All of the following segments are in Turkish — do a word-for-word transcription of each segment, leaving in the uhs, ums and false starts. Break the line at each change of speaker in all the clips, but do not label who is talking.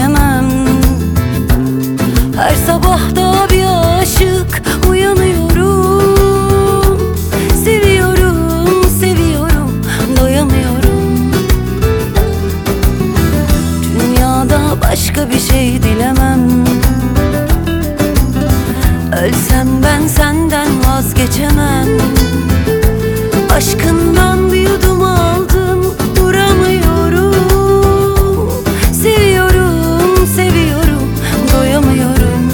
bilemem. Her sabah da bir aşık uyanıyorum. Seviyorum, seviyorum, doyamıyorum. Dünyada başka bir şey dilemem. Ölsem ben senden vazgeçemem. Aşkından bir yudum aldım, duramıyorum. Seviyorum, seviyorum, doyamıyorum.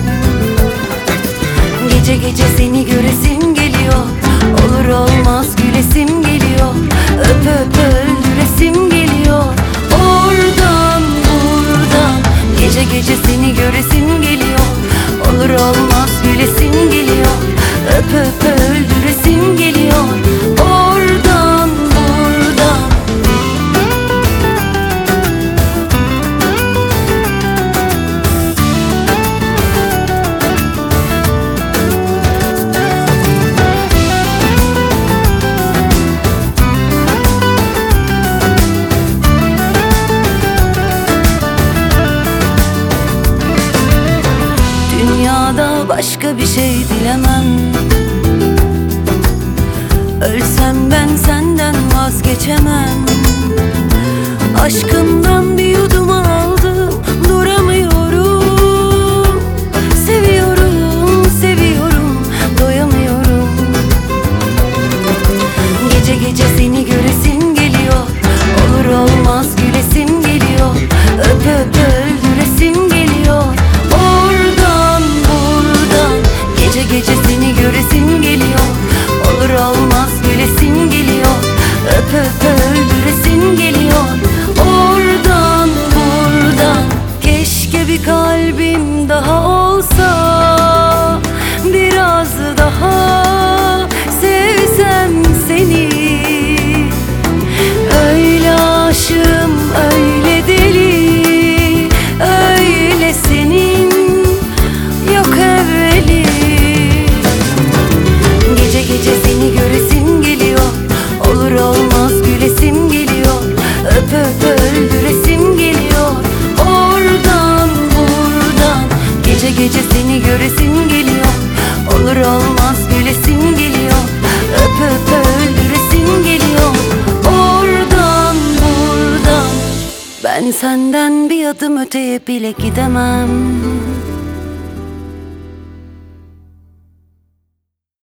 Gece gece seni göresim geliyor. Olur olmaz gülesim geliyor. Öp öp öldüresim geliyor. Oradan buradan gece gece seni göresim geliyor. Olur olmaz gülesim geliyor. Öp öp öldüresim geliyor. Oradan buradan. Dünyada başka bir şey dilemem. Ölsem ben senden vazgeçemem. Aşkından bir yudum aldım, duramıyorum. Seviyorum, seviyorum, doyamıyorum. Gece gece seni göresim geliyor. Olur olmaz gülesim geliyor. Öp öp öldüresim geliyor. Oradan buradan gece gece seni göresim geliyor. Olur olmaz gülesim geliyor. Öp öp öldüresim geliyor. Oradan buradan. Keşke bir kalbim daha olsa, biraz daha sevsem seni. Öyle aşığım, öyle deli, öyle senin yok evveli. Gece gece seni göresim geliyor. Olur olmaz gülesim geliyor. Öp öp öldüresim geliyor. Oradan buradan gece gece seni göresim geliyor. Olur olmaz gülesim geliyor. Öp öp öldüresim geliyor. Oradan buradan. Ben senden bir adım öteye bile gidemem.